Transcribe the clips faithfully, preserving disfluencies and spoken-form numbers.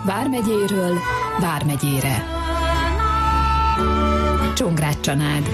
Vármegyéről Vármegyére. Csongrád Csanád.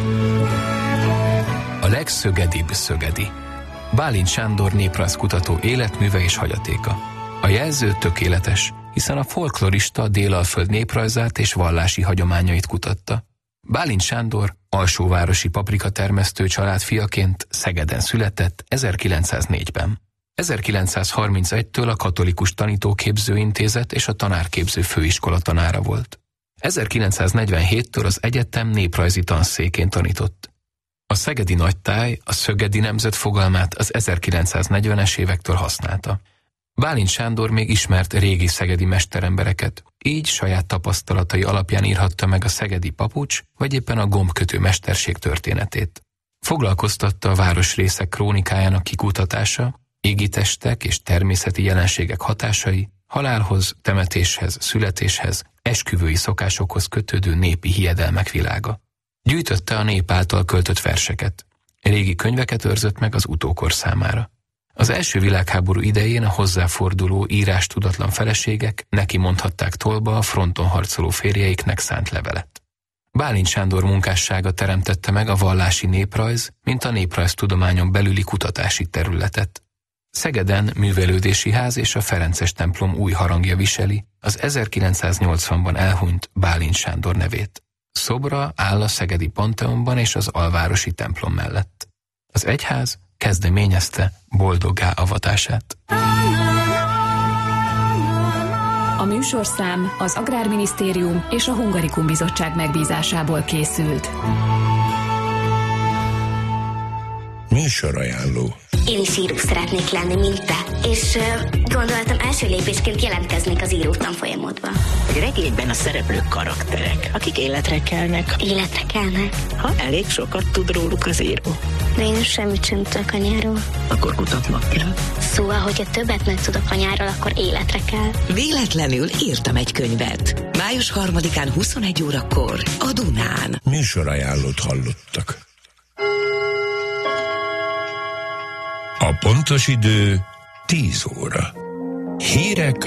A legszögedibb szögedi. Bálint Sándor néprajzkutató életműve és hagyatéka. A jelző tökéletes, hiszen a folklorista Délalföld néprajzát és vallási hagyományait kutatta. Bálint Sándor alsóvárosi paprikatermesztő család fiaként Szegeden született ezerkilencszáznégyben. ezerkilencszázharmincegytől a Katolikus Tanítóképzőintézet és a Tanárképző Főiskola tanára volt. ezerkilencszáznegyvenhéttől az egyetem néprajzi tanszékén tanított. A szegedi nagytáj a szögedi nemzet fogalmát az ezerkilencszáznegyvenes évektől használta. Bálint Sándor még ismert régi szegedi mesterembereket, így saját tapasztalatai alapján írhatta meg a szegedi papucs, vagy éppen a gombkötő mesterség történetét. Foglalkoztatta a városrészek krónikájának kikutatása, égitestek és természeti jelenségek hatásai, halálhoz, temetéshez, születéshez, esküvői szokásokhoz kötődő népi hiedelmek világa. Gyűjtötte a nép által költött verseket. Régi könyveket őrzött meg az utókor számára. Az első világháború idején a hozzáforduló írástudatlan feleségek neki mondhatták tollba a fronton harcoló férjeiknek szánt levelet. Bálint Sándor munkássága teremtette meg a vallási néprajz, mint a néprajztudományon belüli kutatási területet. Szegeden művelődési ház és a Ferences templom új harangja viseli az ezerkilencszáznyolcvanban elhunyt Bálint Sándor nevét. Szobra áll a szegedi Panteonban és az alvárosi templom mellett. Az egyház kezdeményezte boldoggá avatását. A műsorszám az Agrárminisztérium és a Hungarikum Bizottság megbízásából készült. Műsorajánló. Én is író szeretnék lenni, mint te, és uh, gondoltam első lépésként jelentkeznék az író tanfolyamodba. Egy regényben a szereplők karakterek, akik életre kelnek. Életre kelnek? Ha elég sokat tud róluk az író. De én semmit sem tudok anyáról. Akkor kutatnak kell. Szóval, hogyha többet megtudok anyáról, akkor életre kell. Véletlenül írtam egy könyvet. május harmadikán huszonegy órakor a Dunán. Műsorajánlót hallottak. A pontos idő tíz óra. Hírek